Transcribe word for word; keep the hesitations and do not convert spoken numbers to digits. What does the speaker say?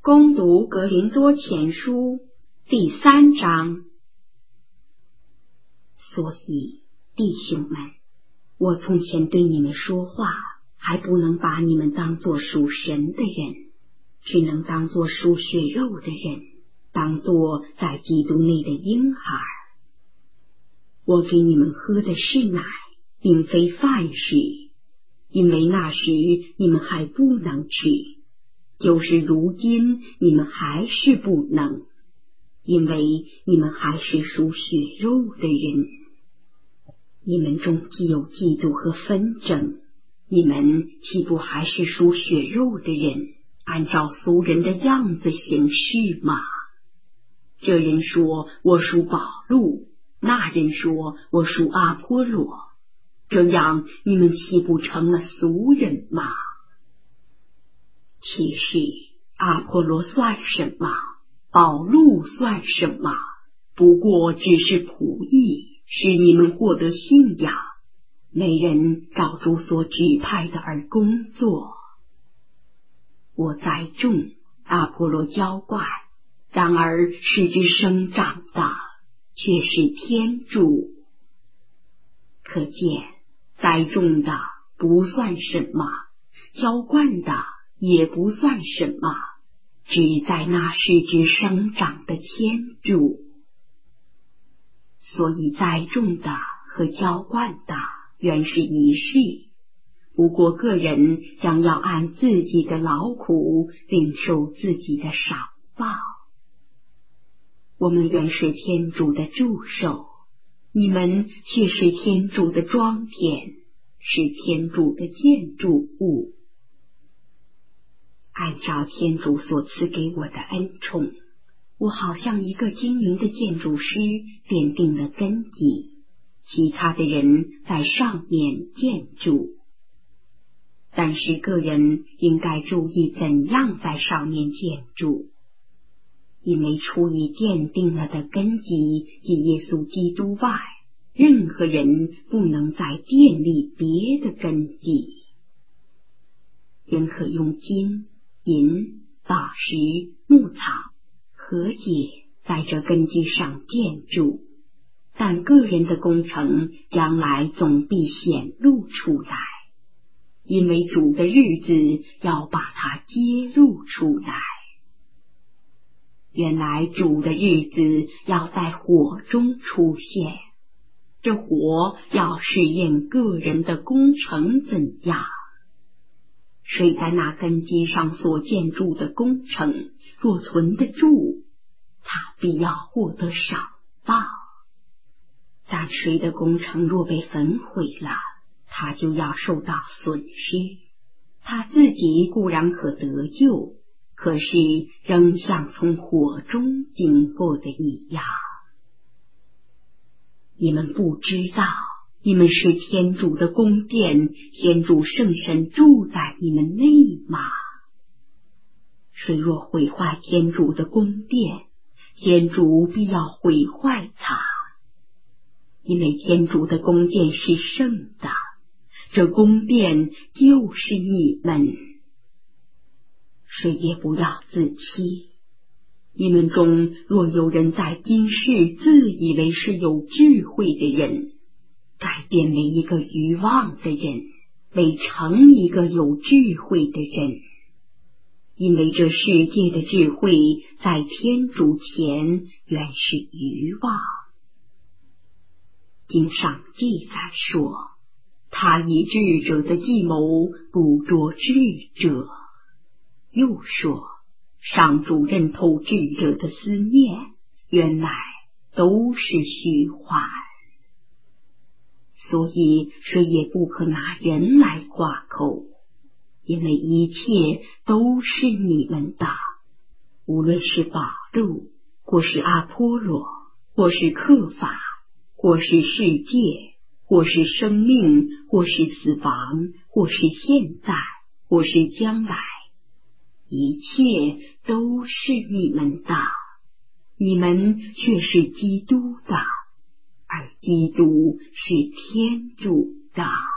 攻读格林多前书第三章。所以，弟兄们，我从前对你们说话，还不能把你们当作属神的人，只能当作属血肉的人，当作在基督内的婴孩。我给你们喝的是奶，并非饭食，因为那时你们还不能吃，就是如今你们还是不能，因为你们还是属血肉的人。你们中既有嫉妒和纷争，你们岂不还是属血肉的人，按照俗人的样子行事吗？这人说我属保禄，那人说我属阿波罗，这样你们岂不成了俗人吗？其实阿波罗算什么？保禄算什么？不过只是仆役，使你们获得信仰，没人照主所指派的而工作。我栽种，阿波罗浇灌，然而使之生长的却是天主。可见栽种的不算什么，浇灌的也不算什么，只在那使之生长的天主。所以栽种的和浇灌的原是一事，不过个人将要按自己的劳苦领受自己的赏报。我们原是天主的助手，你们却是天主的庄田，是天主的建筑物。按照天主所赐给我的恩宠，我好像一个精明的建筑师奠定了根基，其他的人在上面建筑。但是个人应该注意怎样在上面建筑，因为除以奠定了的根基及耶稣基督外，任何人不能再奠立别的根基。人可用金、银、宝石、木草、和解在这根基上建筑，但个人的工程将来总必显露出来，因为主的日子要把它揭露出来。原来主的日子要在火中出现，这火要试验个人的工程怎样。谁在那根基上所建筑的工程若存得住，他必要获得赏报；但谁的工程若被焚毁了，他就要受到损失。他自己固然可得救，可是仍像从火中经过的一样。你们不知道，你们是天主的宫殿，天主圣神住在你们内吗？谁若毁坏天主的宫殿，天主必要毁坏他，因为天主的宫殿是圣的，这宫殿就是你们。谁也不要自欺，你们中若有人在今世自以为是有智慧的人，改变为一个愚妄的人，为成一个有智慧的人。因为这世界的智慧在天主前原是愚妄。经上记载说，他以智者的计谋捕捉智者。又说，上主认透智者的思念，原来都是虚幻。所以谁也不可拿人来挂口，因为一切都是你们的，无论是保禄，或是阿波罗，或是刻法，或是世界，或是生命，或是死亡，或是现在，或是将来，一切都是你们的，你们却是基督的，而基督是天主的。